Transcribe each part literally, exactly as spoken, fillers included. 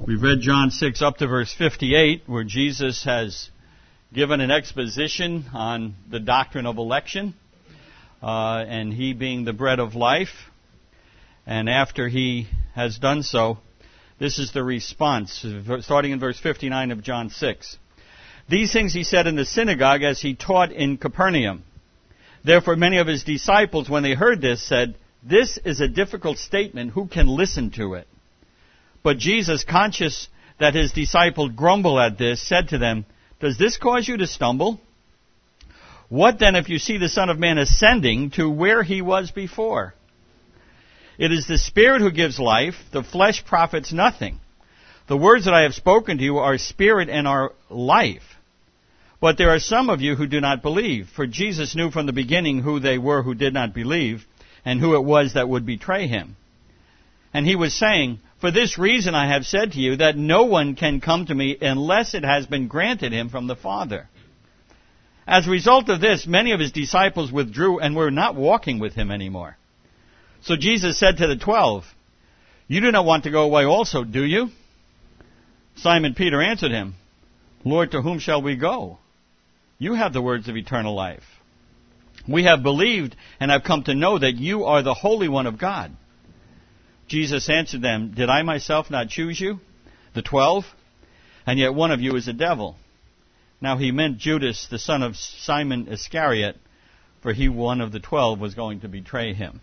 We've read John six up to verse fifty-eight, where Jesus has given an exposition on the doctrine of election, uh, and He being the bread of life. And after He has done so, this is the response, starting in verse fifty-nine of John six. These things He said in the synagogue as He taught in Capernaum. Therefore many of His disciples, when they heard this, said, "This is a difficult statement. Who can listen to it?" But Jesus, conscious that His disciples grumble at this, said to them, "Does this cause you to stumble? What then if you see the Son of Man ascending to where He was before? It is the Spirit who gives life. The flesh profits nothing. The words that I have spoken to you are spirit and are life. But there are some of you who do not believe." For Jesus knew from the beginning who they were who did not believe, and who it was that would betray Him. And He was saying, "For this reason I have said to you that no one can come to me unless it has been granted him from the Father." As a result of this, many of His disciples withdrew and were not walking with Him anymore. So Jesus said to the twelve, "You do not want to go away also, do you?" Simon Peter answered Him, "Lord, to whom shall we go? You have the words of eternal life. We have believed and have come to know that You are the Holy One of God." Jesus answered them, "Did I myself not choose you, the twelve? And yet one of you is a devil." Now He meant Judas, the son of Simon Iscariot, for he, one of the twelve, was going to betray Him.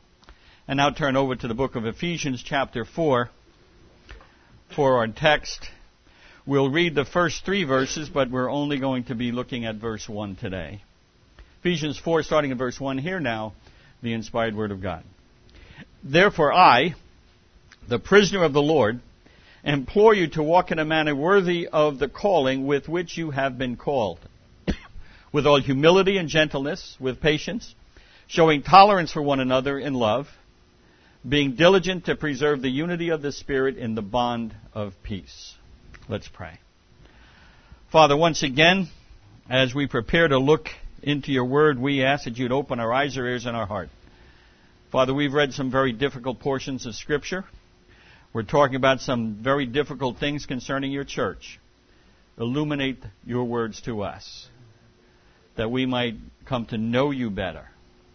And now turn over to the book of Ephesians chapter four for our text. We'll read the first three verses, but we're only going to be looking at verse one today. Ephesians four, starting at verse one, hear now the inspired word of God. "Therefore I, the prisoner of the Lord, implore you to walk in a manner worthy of the calling with which you have been called, with all humility and gentleness, with patience, showing tolerance for one another in love, being diligent to preserve the unity of the Spirit in the bond of peace." Let's pray. Father, once again, as we prepare to look into Your Word, we ask that You'd open our eyes, our ears, and our heart. Father, we've read some very difficult portions of Scripture. We're talking about some very difficult things concerning Your church. Illuminate Your words to us, that we might come to know You better.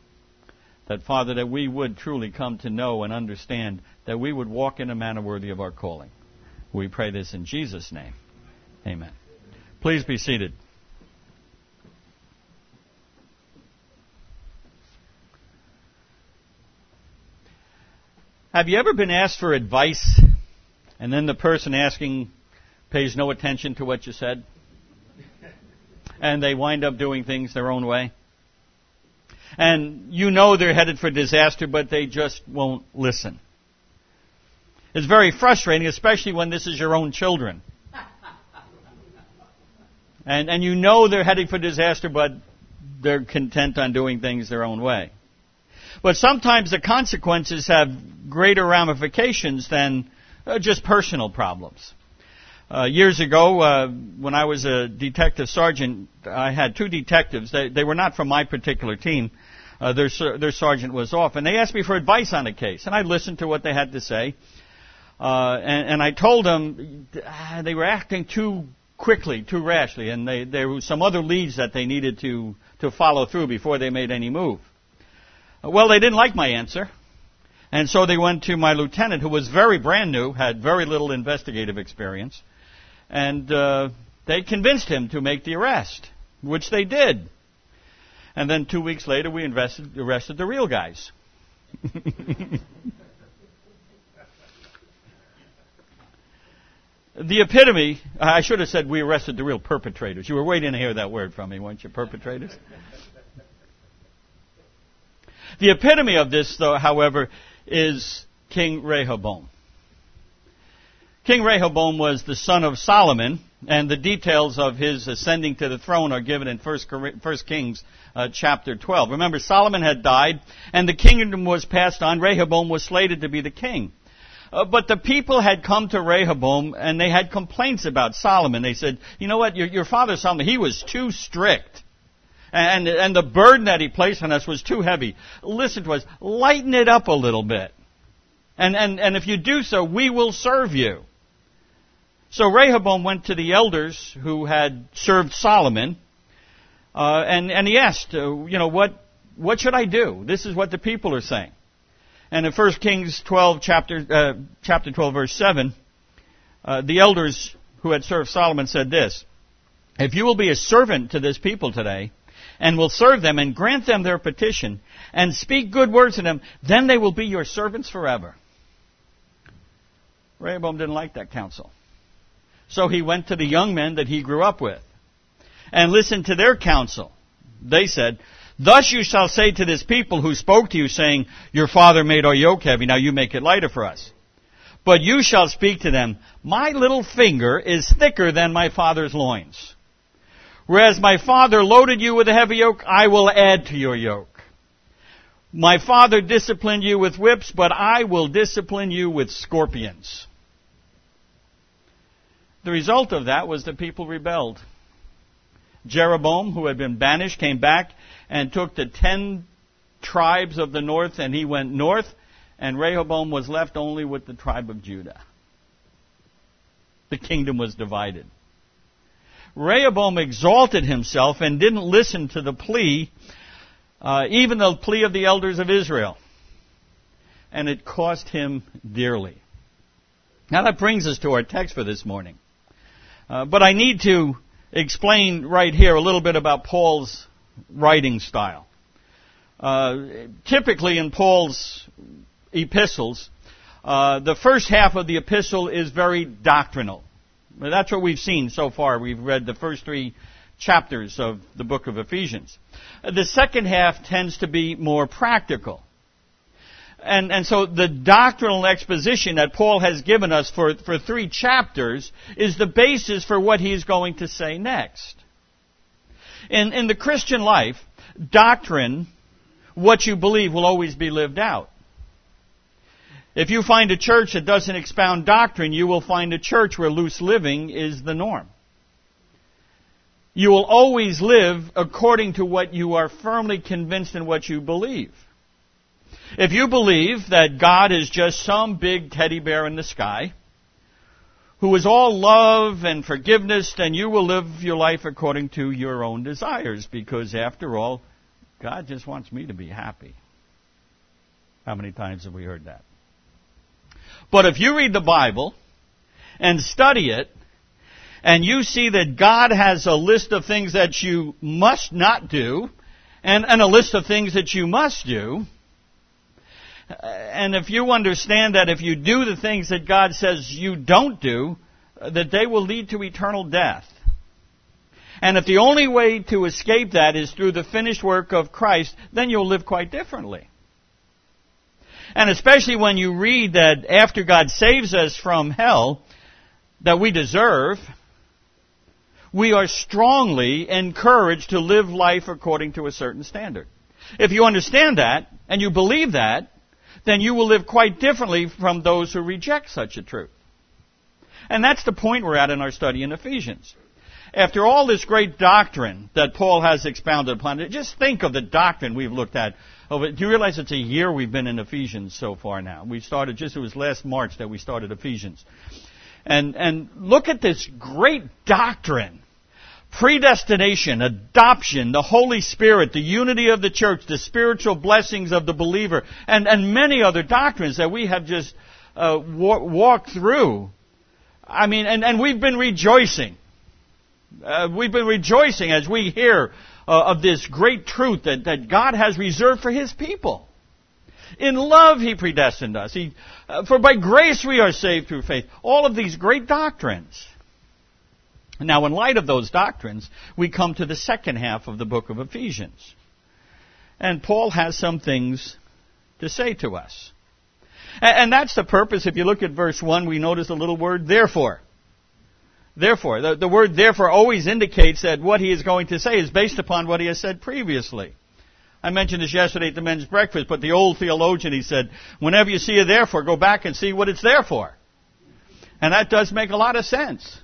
That, Father, that we would truly come to know and understand, that we would walk in a manner worthy of our calling. We pray this in Jesus' name. Amen. Please be seated. Have you ever been asked for advice, and then the person asking pays no attention to what you said, and they wind up doing things their own way? And you know they're headed for disaster, but they just won't listen. It's very frustrating, especially when this is your own children. And, and you know they're heading for disaster, but they're content on doing things their own way. But sometimes the consequences have greater ramifications than uh, just personal problems. Uh, years ago, uh, when I was a detective sergeant, I had two detectives. They, they were not from my particular team. Uh, their, their sergeant was off. And they asked me for advice on a case. And I listened to what they had to say. Uh, and, and I told them uh, they were acting too quickly, too rashly. And they, there were some other leads that they needed to, to follow through before they made any move. Well, they didn't like my answer, and so they went to my lieutenant, who was very brand new, had very little investigative experience, and uh, they convinced him to make the arrest, which they did. And then two weeks later, we invested, arrested the real guys. The epitome, I should have said we arrested the real perpetrators. You were waiting to hear that word from me, weren't you, perpetrators? The epitome of this, though, however, is King Rehoboam. King Rehoboam was the son of Solomon, and the details of his ascending to the throne are given in First Kings uh, chapter twelve. Remember, Solomon had died, and the kingdom was passed on. Rehoboam was slated to be the king. Uh, but the people had come to Rehoboam, and they had complaints about Solomon. They said, "You know what, your, your father Solomon, he was too strict. And, and the burden that he placed on us was too heavy. Listen to us. Lighten it up a little bit. And, and, and if you do so, we will serve you." So Rehoboam went to the elders who had served Solomon, uh, and, and he asked, uh, you know, what, what should I do? This is what the people are saying. And in First Kings twelve, chapter, uh, chapter twelve, verse seven, uh, the elders who had served Solomon said this, if you will be a servant to this people today, and will serve them and grant them their petition, and speak good words to them, then they will be your servants forever. Rehoboam didn't like that counsel. So he went to the young men that he grew up with, and listened to their counsel. They said, thus you shall say to this people who spoke to you, saying, your father made our yoke heavy, now you make it lighter for us. But you shall speak to them, my little finger is thicker than my father's loins. Whereas my father loaded you with a heavy yoke, I will add to your yoke. My father disciplined you with whips, but I will discipline you with scorpions. The result of that was the people rebelled. Jeroboam, who had been banished, came back and took the ten tribes of the north, and he went north, and Rehoboam was left only with the tribe of Judah. The kingdom was divided. Rehoboam exalted himself and didn't listen to the plea, uh, even the plea of the elders of Israel. And it cost him dearly. Now that brings us to our text for this morning. Uh, but I need to explain right here a little bit about Paul's writing style. Uh, typically in Paul's epistles, uh, the first half of the epistle is very doctrinal. That's what we've seen so far. We've read the first three chapters of the book of Ephesians. The second half tends to be more practical. And, and so the doctrinal exposition that Paul has given us for, for three chapters is the basis for what he's going to say next. In, in the Christian life, doctrine, what you believe, will always be lived out. If you find a church that doesn't expound doctrine, you will find a church where loose living is the norm. You will always live according to what you are firmly convinced in what you believe. If you believe that God is just some big teddy bear in the sky, who is all love and forgiveness, then you will live your life according to your own desires, because after all, God just wants me to be happy. How many times have we heard that? But if you read the Bible and study it, and you see that God has a list of things that you must not do, and, and a list of things that you must do, and if you understand that if you do the things that God says you don't do, that they will lead to eternal death. And if the only way to escape that is through the finished work of Christ, then you'll live quite differently. And especially when you read that after God saves us from hell that we deserve, we are strongly encouraged to live life according to a certain standard. If you understand that, and you believe that, then you will live quite differently from those who reject such a truth. And that's the point we're at in our study in Ephesians. After all this great doctrine that Paul has expounded upon, just think of the doctrine we've looked at. Do you realize it's a year we've been in Ephesians so far now? We started just, it was last March that we started Ephesians. And, and look at this great doctrine. Predestination, adoption, the Holy Spirit, the unity of the church, the spiritual blessings of the believer, and, and many other doctrines that we have just uh, wa- walked through. I mean, and, and we've been rejoicing. Uh, we've been rejoicing as we hear uh, of this great truth that, that God has reserved for His people. In love He predestined us. He, uh, for by grace we are saved through faith. All of these great doctrines. Now, in light of those doctrines, we come to the second half of the book of Ephesians. And Paul has some things to say to us. And, and that's the purpose. If you look at verse one, we notice a little word, therefore. Therefore. The, the word therefore always indicates that what he is going to say is based upon what he has said previously. I mentioned this yesterday at the men's breakfast, but the old theologian, he said, whenever you see a therefore, go back and see what it's there for. And that does make a lot of sense.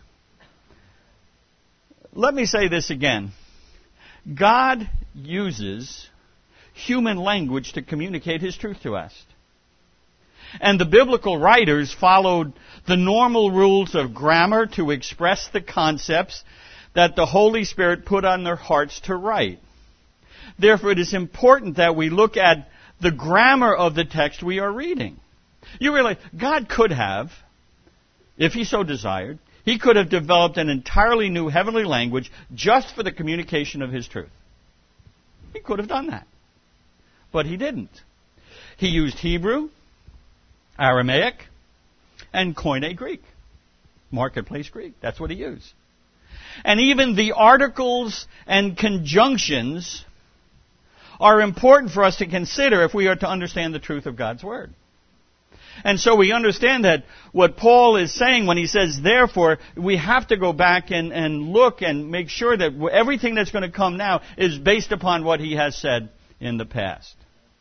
Let me say this again. God uses human language to communicate His truth to us. And the biblical writers followed the normal rules of grammar to express the concepts that the Holy Spirit put on their hearts to write. Therefore, it is important that we look at the grammar of the text we are reading. You realize God could have, if He so desired, He could have developed an entirely new heavenly language just for the communication of His truth. He could have done that. But He didn't. He used Hebrew, Aramaic, and Koine Greek. Marketplace Greek. That's what He used. And even the articles and conjunctions are important for us to consider if we are to understand the truth of God's Word. And so we understand that what Paul is saying when he says, therefore, we have to go back and, and look and make sure that everything that's going to come now is based upon what he has said in the past.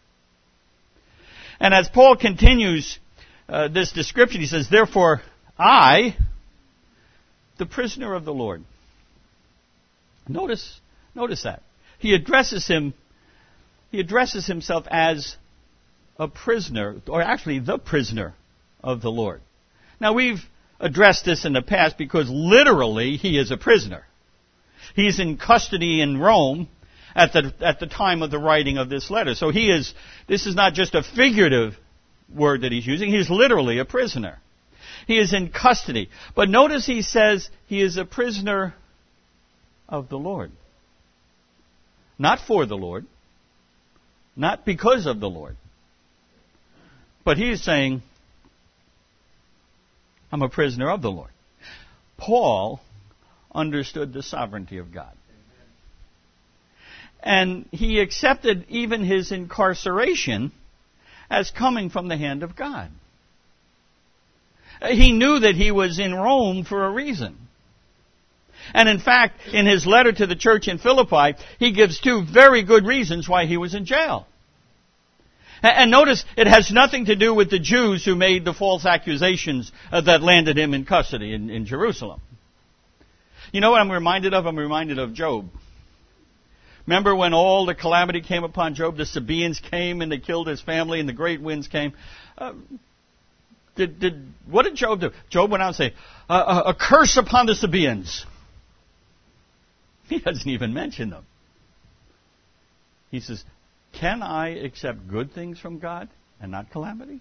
And as Paul continues uh, this description, he says, therefore, I, the prisoner of the Lord. Notice, notice that. He addresses him, he addresses himself as a prisoner, or actually the prisoner of the Lord. Now, we've addressed this in the past because literally he is a prisoner. He's in custody in Rome at the at the time of the writing of this letter. So he is, this is not just a figurative word that he's using, he's literally a prisoner. He is in custody. But notice he says he is a prisoner of the Lord. Not for the Lord. Not because of the Lord. But he is saying, I'm a prisoner of the Lord. Paul understood the sovereignty of God. And he accepted even his incarceration as coming from the hand of God. He knew that he was in Rome for a reason. And in fact, in his letter to the church in Philippi, he gives two very good reasons why he was in jail. And notice, it has nothing to do with the Jews who made the false accusations uh, that landed him in custody in, in Jerusalem. You know what I'm reminded of? I'm reminded of Job. Remember when all the calamity came upon Job? The Sabaeans came and they killed his family and the great winds came. Uh, did, did, what did Job do? Job went out and say, uh, a, a curse upon the Sabaeans. He doesn't even mention them. He says, can I accept good things from God and not calamity?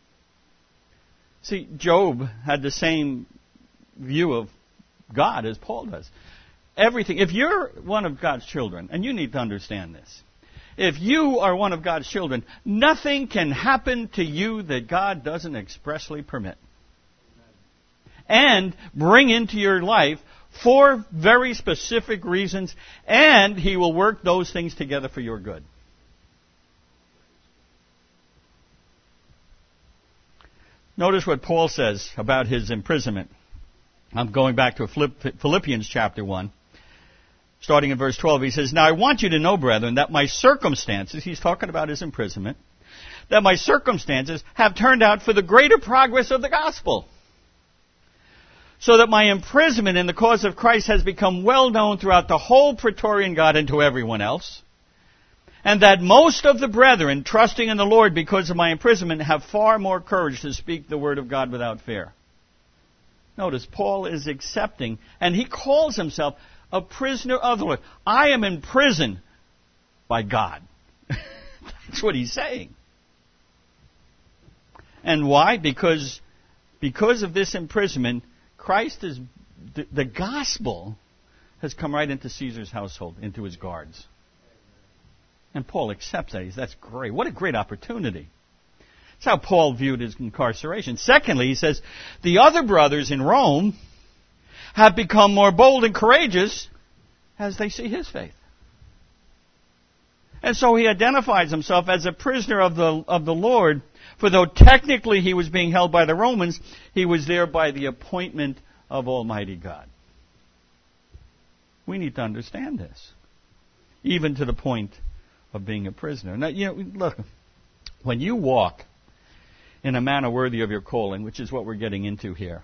See, Job had the same view of God as Paul does. Everything, if you're one of God's children, and you need to understand this, if you are one of God's children, nothing can happen to you that God doesn't expressly permit. And bring into your life for very specific reasons, and He will work those things together for your good. Notice what Paul says about his imprisonment. I'm going back to Philippians chapter one. Starting in verse twelve, he says, now I want you to know, brethren, that my circumstances, he's talking about his imprisonment, that my circumstances have turned out for the greater progress of the gospel. So that my imprisonment in the cause of Christ has become well known throughout the whole Praetorian Guard and to everyone else. And that most of the brethren, trusting in the Lord because of my imprisonment, have far more courage to speak the word of God without fear. Notice, Paul is accepting, and he calls himself a prisoner of the Lord. I am in prison by God. That's what he's saying. And why? Because, because of this imprisonment, Christ is, the, the gospel has come right into Caesar's household, into his guards. And Paul accepts that. That's great. What a great opportunity. That's how Paul viewed his incarceration. Secondly, he says, the other brothers in Rome have become more bold and courageous as they see his faith. And so he identifies himself as a prisoner of the, of the Lord, for though technically he was being held by the Romans, he was there by the appointment of Almighty God. We need to understand this, even to the point of being a prisoner. Now, you know, look, when you walk in a manner worthy of your calling, which is what we're getting into here,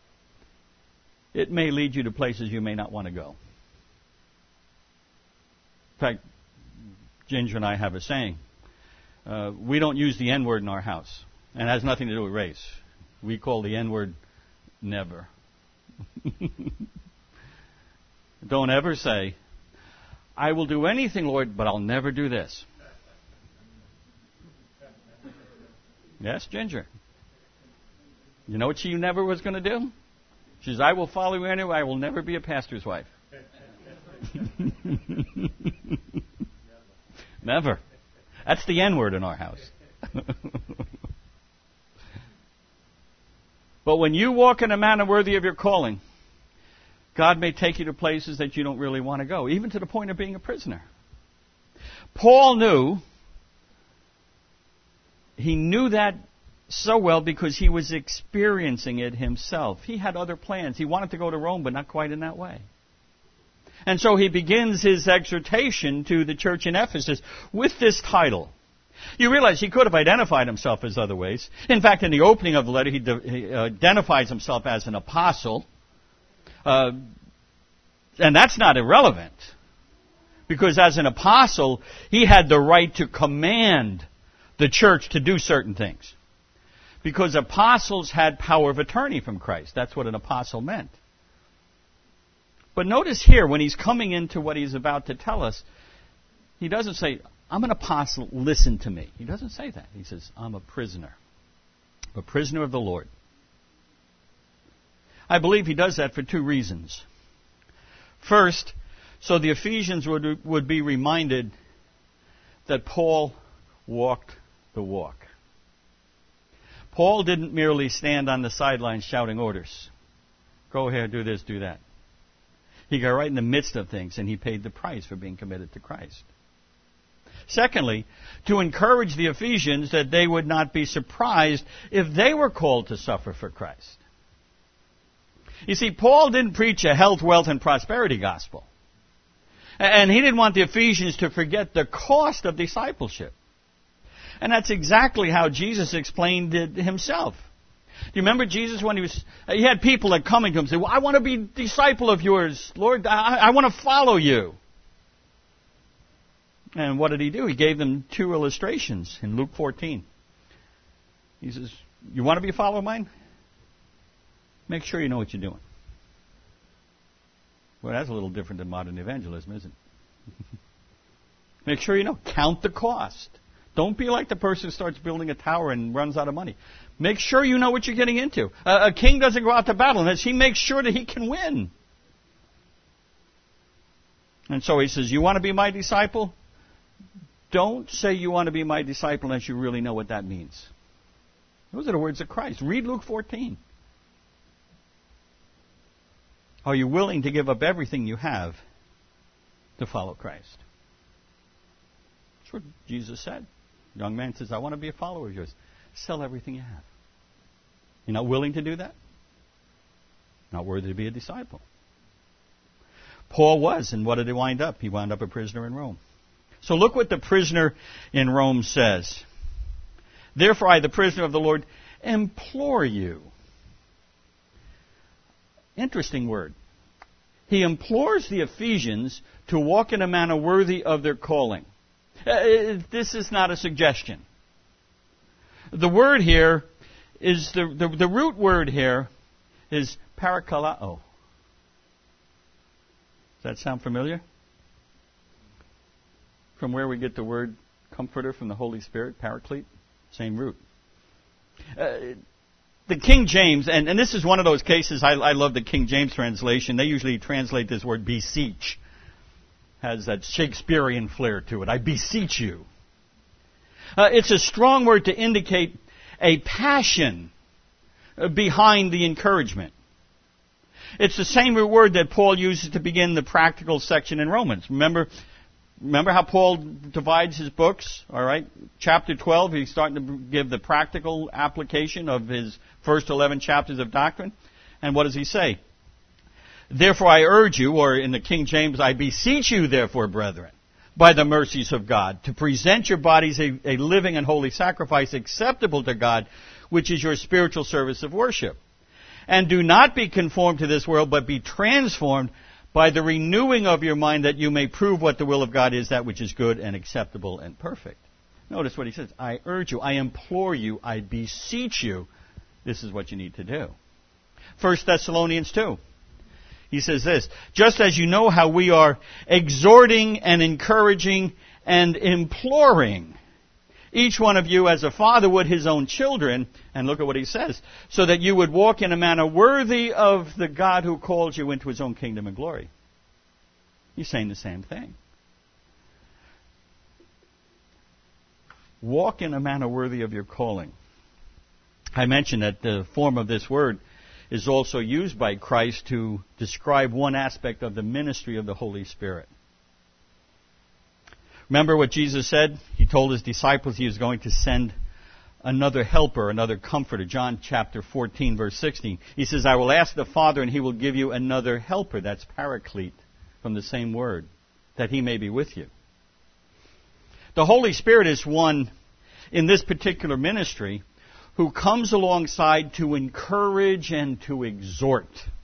it may lead you to places you may not want to go. In fact, Ginger and I have a saying. Uh, we don't use the N-word in our house. And it has nothing to do with race. We call the N-word never. Don't ever say, I will do anything, Lord, but I'll never do this. Yes, Ginger. You know what she never was going to do? She says, I will follow you anyway. I will never be a pastor's wife. Never. That's the N-word in our house. But when you walk in a manner worthy of your calling, God may take you to places that you don't really want to go, even to the point of being a prisoner. Paul knew, he knew that so well because he was experiencing it himself. He had other plans. He wanted to go to Rome, but not quite in that way. And so he begins his exhortation to the church in Ephesus with this title. You realize he could have identified himself as other ways. In fact, in the opening of the letter, he, de- he identifies himself as an apostle. Uh, and that's not irrelevant. Because as an apostle, he had the right to command the church to do certain things. Because apostles had power of attorney from Christ. That's what an apostle meant. But notice here, when he's coming into what he's about to tell us, he doesn't say, I'm an apostle, listen to me. He doesn't say that. He says, I'm a prisoner. A prisoner of the Lord. I believe he does that for two reasons. First, so the Ephesians would, would be reminded that Paul walked the walk. Paul didn't merely stand on the sidelines shouting orders. Go ahead, do this, do that. He got right in the midst of things, and he paid the price for being committed to Christ. Secondly, to encourage the Ephesians that they would not be surprised if they were called to suffer for Christ. You see, Paul didn't preach a health, wealth, and prosperity gospel. And he didn't want the Ephesians to forget the cost of discipleship. And that's exactly how Jesus explained it himself. Do you remember Jesus when he was, he had people that coming to him and say, well, I want to be a disciple of yours, Lord. I, I want to follow you. And what did he do? He gave them two illustrations in Luke fourteen. He says, you want to be a follower of mine? Make sure you know what you're doing. Well, that's a little different than modern evangelism, isn't it? Make sure you know. Count the cost. Don't be like the person who starts building a tower and runs out of money. Make sure you know what you're getting into. A, a king doesn't go out to battle unless he makes sure that he can win. And so he says, you want to be my disciple? Don't say you want to be my disciple unless you really know what that means. Those are the words of Christ. Read Luke fourteen. Are you willing to give up everything you have to follow Christ? That's what Jesus said. The young man says, I want to be a follower of yours. Sell everything you have. You're not willing to do that? Not worthy to be a disciple. Paul was, and what did he wind up? He wound up a prisoner in Rome. So look what the prisoner in Rome says. Therefore I, the prisoner of the Lord, implore you. Interesting word. He implores the Ephesians to walk in a manner worthy of their calling. Uh, this is not a suggestion. The word here is, the, the, the root word here is parakalao. Does that sound familiar? From where we get the word comforter from the Holy Spirit, paraclete, same root. Uh, the King James, and, and this is one of those cases, I, I love the King James translation. They usually translate this word beseech. Has that Shakespearean flair to it. I beseech you. Uh, it's a strong word to indicate a passion behind the encouragement. It's the same word that Paul uses to begin the practical section in Romans. Remember, remember how Paul divides his books? All right, chapter twelve, he's starting to give the practical application of his first eleven chapters of doctrine. And what does he say? Therefore I urge you, or in the King James, I beseech you, therefore, brethren, by the mercies of God, to present your bodies a, a living and holy sacrifice acceptable to God, which is your spiritual service of worship. And do not be conformed to this world, but be transformed by the renewing of your mind, that you may prove what the will of God is, that which is good and acceptable and perfect. Notice what he says. I urge you, I implore you, I beseech you. This is what you need to do. First Thessalonians two. He says this, just as you know how we are exhorting and encouraging and imploring each one of you as a father would his own children, and look at what he says, so that you would walk in a manner worthy of the God who called you into his own kingdom and glory. He's saying the same thing. Walk in a manner worthy of your calling. I mentioned that the form of this word is also used by Christ to describe one aspect of the ministry of the Holy Spirit. Remember what Jesus said? He told his disciples he was going to send another helper, another comforter. John chapter fourteen, verse sixteen. He says, I will ask the Father and he will give you another helper. That's paraclete from the same word, that he may be with you. The Holy Spirit is one in this particular ministry who comes alongside to encourage and to exhort.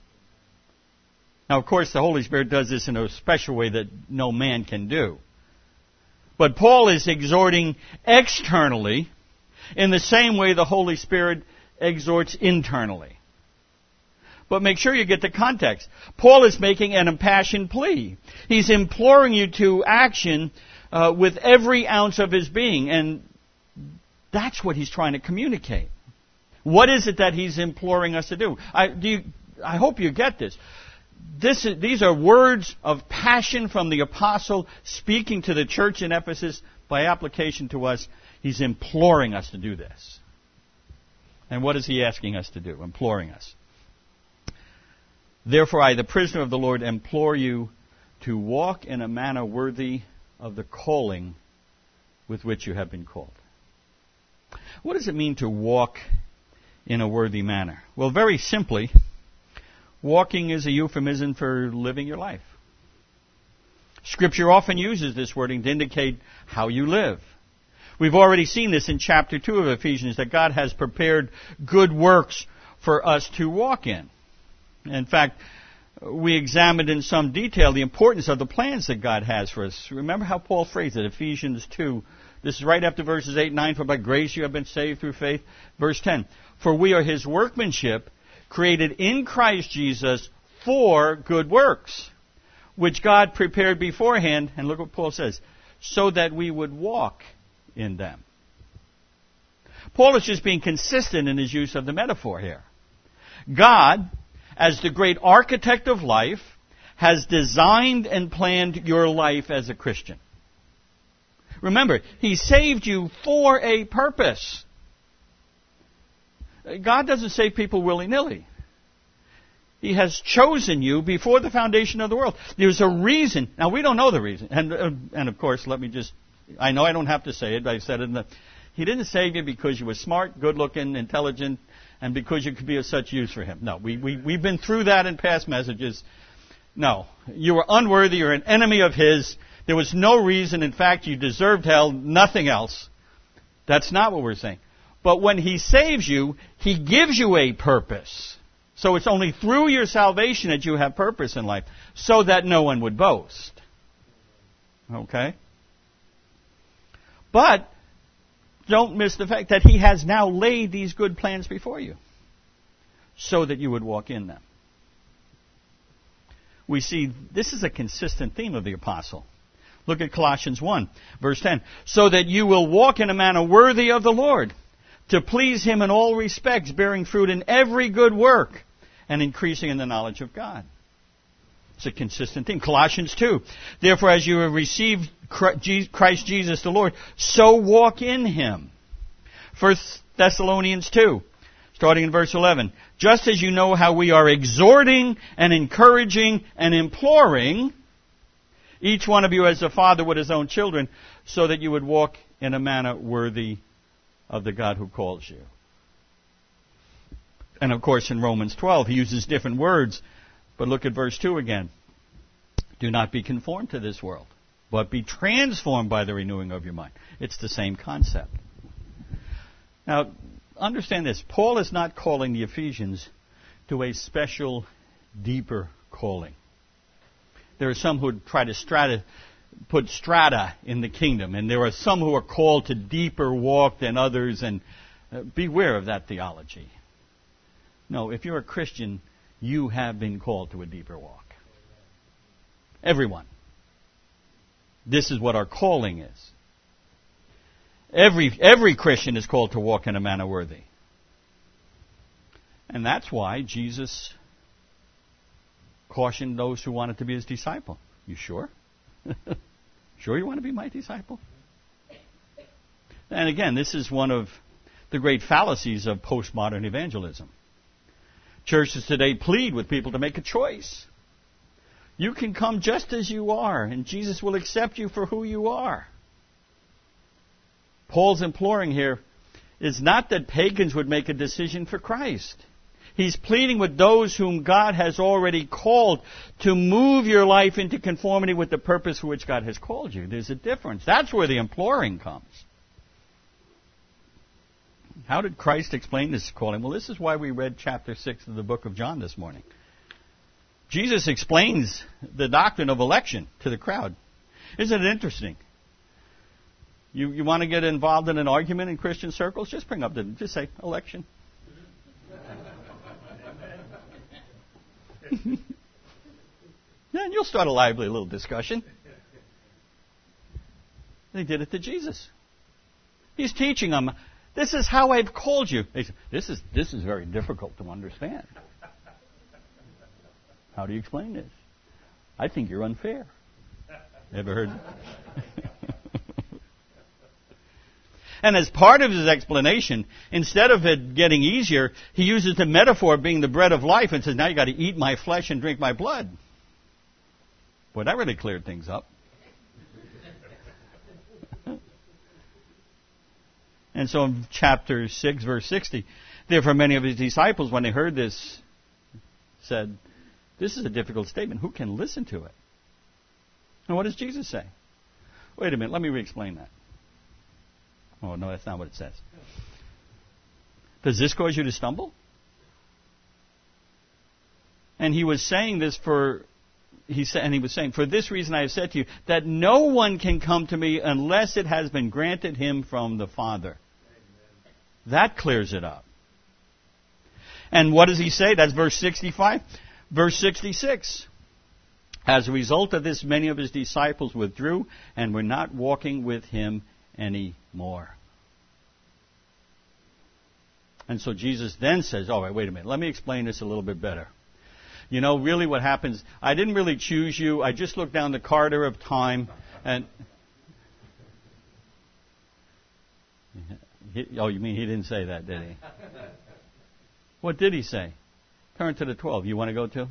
Now, of course, the Holy Spirit does this in a special way that no man can do. But Paul is exhorting externally in the same way the Holy Spirit exhorts internally. But make sure you get the context. Paul is making an impassioned plea. He's imploring you to action uh, with every ounce of his being, and that's what he's trying to communicate. What is it that he's imploring us to do? I, do you, I hope you get this. This is, these are words of passion from the apostle speaking to the church in Ephesus. By application to us, he's imploring us to do this. And what is he asking us to do? Imploring us. Therefore, I, the prisoner of the Lord, implore you to walk in a manner worthy of the calling with which you have been called. What does it mean to walk in a worthy manner? Well, very simply, walking is a euphemism for living your life. Scripture often uses this wording to indicate how you live. We've already seen this in chapter two of Ephesians, that God has prepared good works for us to walk in. In fact, we examined in some detail the importance of the plans that God has for us. Remember how Paul phrased it, Ephesians two. This is right after verses eight and nine. For by grace you have been saved through faith. Verse ten. For we are his workmanship, created in Christ Jesus for good works, which God prepared beforehand. And look what Paul says. So that we would walk in them. Paul is just being consistent in his use of the metaphor here. God, as the great architect of life, has designed and planned your life as a Christian. Remember, he saved you for a purpose. God doesn't save people willy-nilly. He has chosen you before the foundation of the world. There's a reason. Now, we don't know the reason. And, uh, and of course, let me just, I know I don't have to say it. I said it in the, he didn't save you because you were smart, good-looking, intelligent, and because you could be of such use for him. No, we, we, we've been through that in past messages. No, you were unworthy. You're an enemy of his. There was no reason. In fact, you deserved hell, nothing else. That's not what we're saying. But when he saves you, he gives you a purpose. So it's only through your salvation that you have purpose in life, so that no one would boast. Okay? But don't miss the fact that he has now laid these good plans before you, so that you would walk in them. We see this is a consistent theme of the apostle. Look at Colossians one, verse ten. So that you will walk in a manner worthy of the Lord, to please him in all respects, bearing fruit in every good work, and increasing in the knowledge of God. It's a consistent theme. Colossians two. Therefore, as you have received Christ Jesus the Lord, so walk in him. First Thessalonians two, starting in verse eleven. Just as you know how we are exhorting and encouraging and imploring each one of you as a father with his own children, so that you would walk in a manner worthy of the God who calls you. And of course in Romans twelve he uses different words, but look at verse two again. Do not be conformed to this world, but be transformed by the renewing of your mind. It's the same concept. Now, understand this. Paul is not calling the Ephesians to a special, deeper calling. There are some who try to strata, put strata in the kingdom, and there are some who are called to deeper walk than others, and uh, beware of that theology. No, if you're a Christian, you have been called to a deeper walk. Everyone. This is what our calling is. Every, every Christian is called to walk in a manner worthy. And that's why Jesus cautioned those who wanted to be his disciple. You sure? Sure you want to be my disciple? And again, this is one of the great fallacies of postmodern evangelism. Churches today plead with people to make a choice. You can come just as you are, and Jesus will accept you for who you are. Paul's imploring here is not that pagans would make a decision for Christ. He's pleading with those whom God has already called to move your life into conformity with the purpose for which God has called you. There's a difference. That's where the imploring comes. How did Christ explain this calling? Well, this is why we read chapter six of the book of John this morning. Jesus explains the doctrine of election to the crowd. Isn't it interesting? You, you want to get involved in an argument in Christian circles? Just bring up the, just say, election. Then you'll start a lively little discussion. They did it to Jesus. He's teaching them, this is how I've called you. They say, this is, this is very difficult to understand. How do you explain this? I think you're unfair. Ever heard? And as part of his explanation, instead of it getting easier, he uses the metaphor of being the bread of life and says, now you've got to eat my flesh and drink my blood. Boy, that really cleared things up. And so in chapter six, verse sixty, therefore many of his disciples, when they heard this, said, this is a difficult statement. Who can listen to it? And what does Jesus say? Wait a minute, let me re-explain that. Oh, no, that's not what it says. Does this cause you to stumble? And he was saying this for, he said, and he was saying, for this reason I have said to you, that no one can come to me unless it has been granted him from the Father. Amen. That clears it up. And what does he say? That's verse sixty-five. Verse sixty-six. As a result of this, many of his disciples withdrew and were not walking with him anymore. And so Jesus then says, all right, wait a minute, let me explain this a little bit better. You know, really what happens, I didn't really choose you. I just looked down the corridor of time and... He, oh, you mean he didn't say that, did he? What did he say? Turn to the twelve. You want to go too?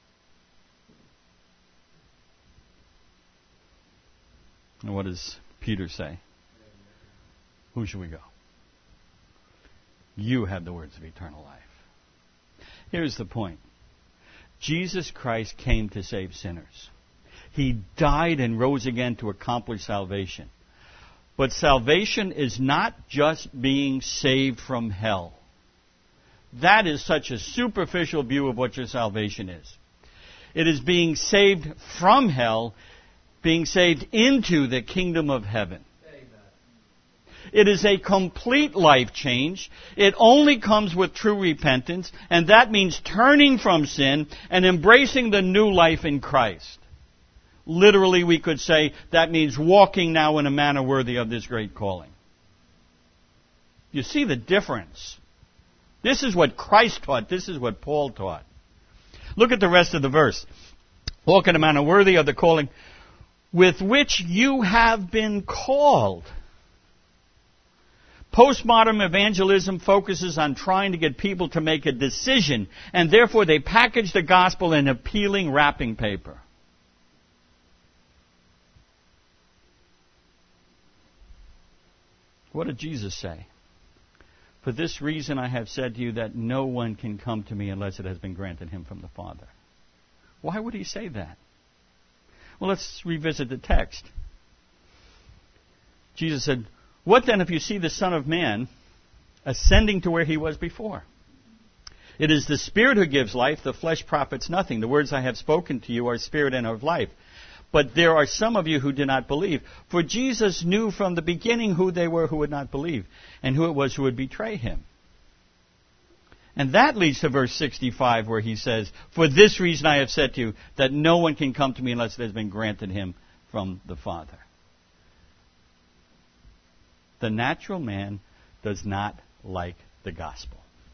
And what does Peter say? Who should we go? You have the words of eternal life. Here's the point. Jesus Christ came to save sinners. He died and rose again to accomplish salvation. But salvation is not just being saved from hell. That is such a superficial view of what your salvation is. It is being saved from hell, being saved into the kingdom of heaven. It is a complete life change. It only comes with true repentance, and that means turning from sin and embracing the new life in Christ. Literally, we could say that means walking now in a manner worthy of this great calling. You see the difference. This is what Christ taught. This is what Paul taught. Look at the rest of the verse. Walk in a manner worthy of the calling with which you have been called. Postmodern evangelism focuses on trying to get people to make a decision, and therefore they package the gospel in appealing wrapping paper. What did Jesus say? For this reason I have said to you that no one can come to me unless it has been granted him from the Father. Why would he say that? Well, let's revisit the text. Jesus said, what then if you see the Son of Man ascending to where he was before? It is the Spirit who gives life, the flesh profits nothing. The words I have spoken to you are spirit and of life. But there are some of you who do not believe. For Jesus knew from the beginning who they were who would not believe, and who it was who would betray him. And that leads to verse sixty-five, where he says, for this reason I have said to you, that no one can come to me unless it has been granted him from the Father. The natural man does not like the gospel.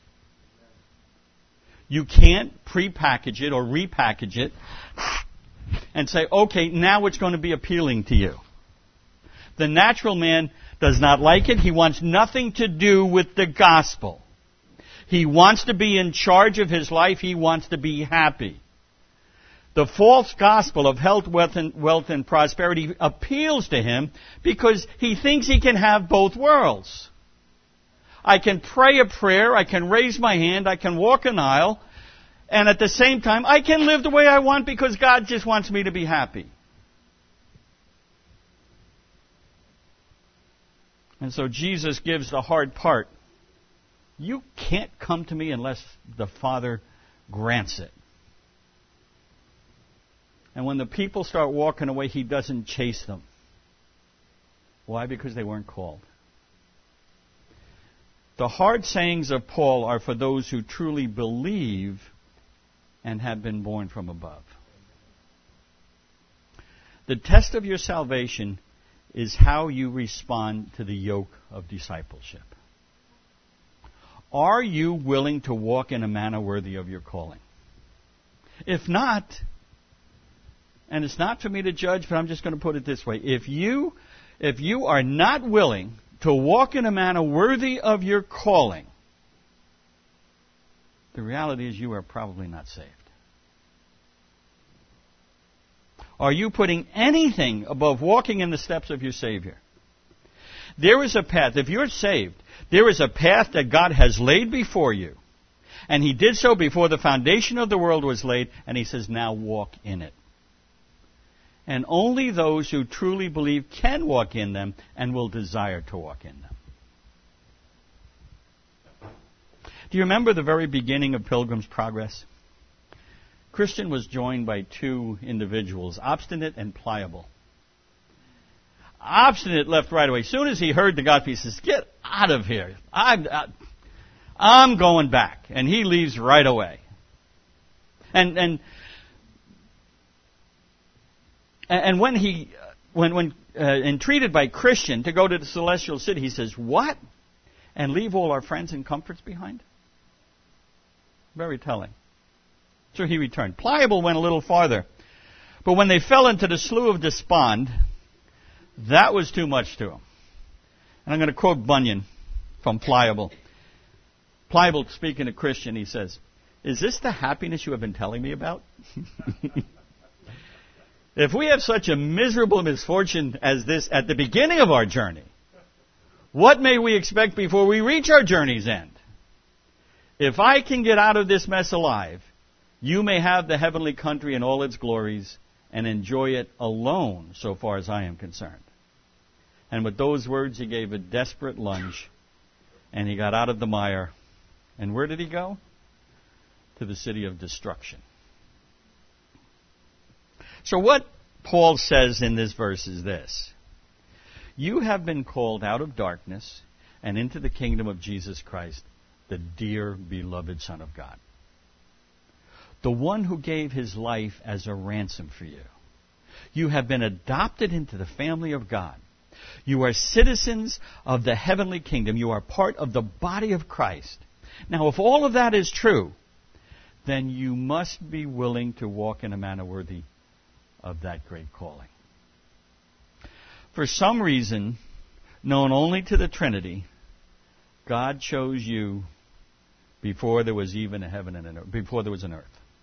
You can't prepackage it or repackage it and say, okay, now it's going to be appealing to you. The natural man does not like it. He wants nothing to do with the gospel. He wants to be in charge of his life. He wants to be happy. The false gospel of health, wealth, and, wealth, and prosperity appeals to him because he thinks he can have both worlds. I can pray a prayer, I can raise my hand, I can walk an aisle, and at the same time, I can live the way I want because God just wants me to be happy. And so Jesus gives the hard part. You can't come to me unless the Father grants it. And when the people start walking away, he doesn't chase them. Why? Because they weren't called. The hard sayings of Paul are for those who truly believe and have been born from above. The test of your salvation is how you respond to the yoke of discipleship. Are you willing to walk in a manner worthy of your calling? If not, and it's not for me to judge, but I'm just going to put it this way. If you, if you are not willing to walk in a manner worthy of your calling, the reality is you are probably not saved. Are you putting anything above walking in the steps of your Savior? There is a path. If you're saved, there is a path that God has laid before you. And he did so before the foundation of the world was laid, and he says, now walk in it. And only those who truly believe can walk in them and will desire to walk in them. Do you remember the very beginning of Pilgrim's Progress? Christian was joined by two individuals, obstinate and pliable. Obstinate left right away. As soon as he heard the gospel, he says, get out of here. I'm, I'm going back. And he leaves right away. And and and when he when when uh, entreated by Christian to go to the celestial city, he says, what? And leave all our friends and comforts behind? Very telling. So he returned. Pliable went a little farther. But when they fell into the slough of despond, that was too much to him. And I'm going to quote Bunyan from Pliable. Pliable, speaking to Christian, he says, is this the happiness you have been telling me about? If we have such a miserable misfortune as this at the beginning of our journey, what may we expect before we reach our journey's end? If I can get out of this mess alive, you may have the heavenly country in all its glories and enjoy it alone, so far as I am concerned. And with those words, he gave a desperate lunge, and he got out of the mire. And where did he go? To the city of destruction. So what Paul says in this verse is this. You have been called out of darkness and into the kingdom of Jesus Christ, the dear beloved Son of God. The one who gave his life as a ransom for you. You have been adopted into the family of God. You are citizens of the heavenly kingdom. You are part of the body of Christ. Now, if all of that is true, then you must be willing to walk in a manner worthy of that great calling. For some reason, known only to the Trinity, God chose you before there was even a heaven and an earth, before there was an earth.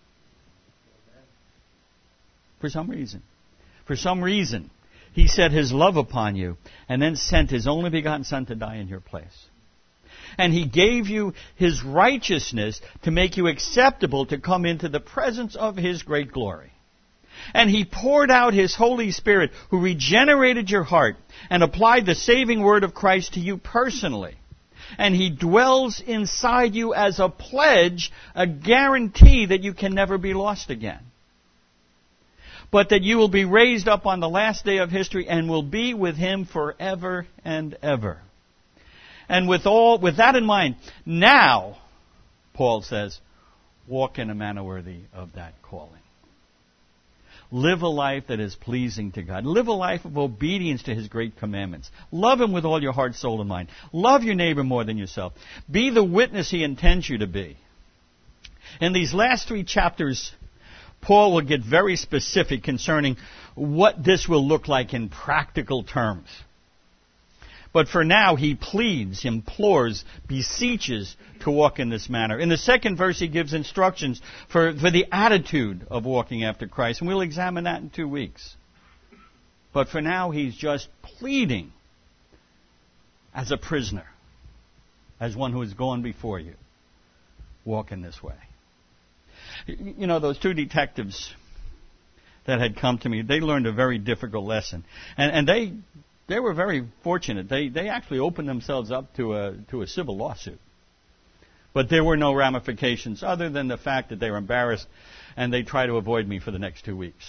For some reason. For some reason, he set his love upon you and then sent his only begotten Son to die in your place. And he gave you his righteousness to make you acceptable to come into the presence of his great glory. And he poured out his Holy Spirit, who regenerated your heart and applied the saving word of Christ to you personally. And he dwells inside you as a pledge, a guarantee that you can never be lost again. but that you will be raised up on the last day of history and will be with him forever and ever. And with all, with that in mind, now, Paul says, walk in a manner worthy of that calling. Live a life that is pleasing to God. Live a life of obedience to his great commandments. Love him with all your heart, soul, and mind. Love your neighbor more than yourself. Be the witness he intends you to be. In these last three chapters, Paul will get very specific concerning what this will look like in practical terms. But for now, he pleads, implores, beseeches to walk in this manner. In the second verse, he gives instructions for, for the attitude of walking after Christ, and we'll examine that in two weeks. But for now, he's just pleading as a prisoner, as one who has gone before you. Walk in this way. You know, those two detectives that had come to me, they learned a very difficult lesson. And, and they... They were very fortunate. They they actually opened themselves up to a to a civil lawsuit. But there were no ramifications other than the fact that they were embarrassed and they tried to avoid me for the next two weeks.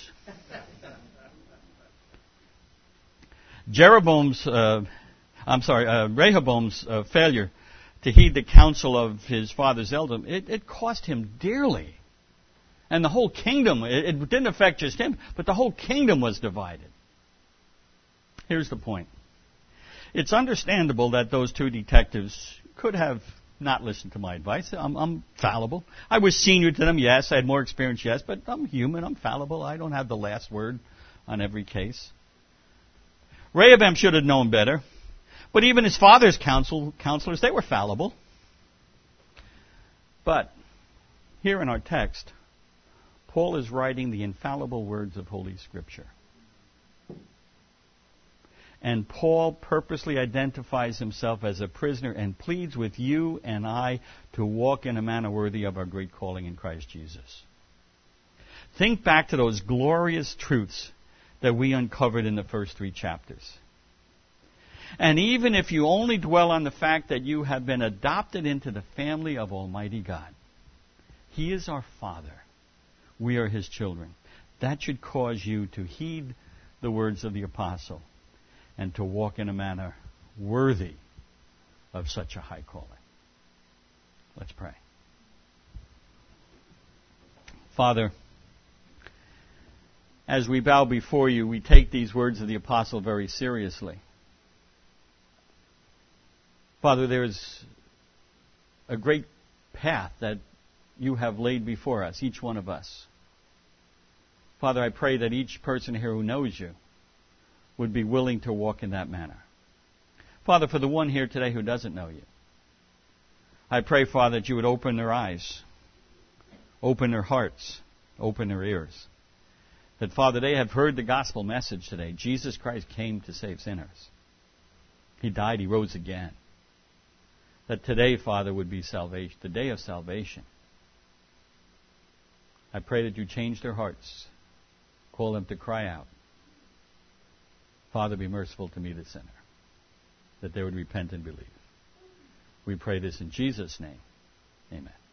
Jeroboam's, uh, I'm sorry, uh, Rehoboam's uh, failure to heed the counsel of his father's elder, it, it cost him dearly. And the whole kingdom, it, it didn't affect just him, but the whole kingdom was divided. Here's the point. It's understandable that those two detectives could have not listened to my advice. I'm, I'm fallible. I was senior to them, yes. I had more experience, yes. But I'm human. I'm fallible. I don't have the last word on every case. Rehoboam should have known better. But even his father's counsel, counselors, they were fallible. But here in our text, Paul is writing the infallible words of Holy Scripture. And Paul purposely identifies himself as a prisoner and pleads with you and I to walk in a manner worthy of our great calling in Christ Jesus. Think back to those glorious truths that we uncovered in the first three chapters. And even if you only dwell on the fact that you have been adopted into the family of Almighty God, He is our Father. We are His children. That should cause you to heed the words of the apostle and to walk in a manner worthy of such a high calling. Let's pray. Father, as we bow before you, we take these words of the apostle very seriously. Father, there's a great path that you have laid before us, each one of us. Father, I pray that each person here who knows you would be willing to walk in that manner. Father, for the one here today who doesn't know you, I pray, Father, that you would open their eyes, open their hearts, open their ears. That, Father, they have heard the gospel message today. Jesus Christ came to save sinners. He died, He rose again. That today, Father, would be salvation, the day of salvation. I pray that you change their hearts, call them to cry out, Father, be merciful to me, the sinner, that they would repent and believe. We pray this in Jesus' name. Amen.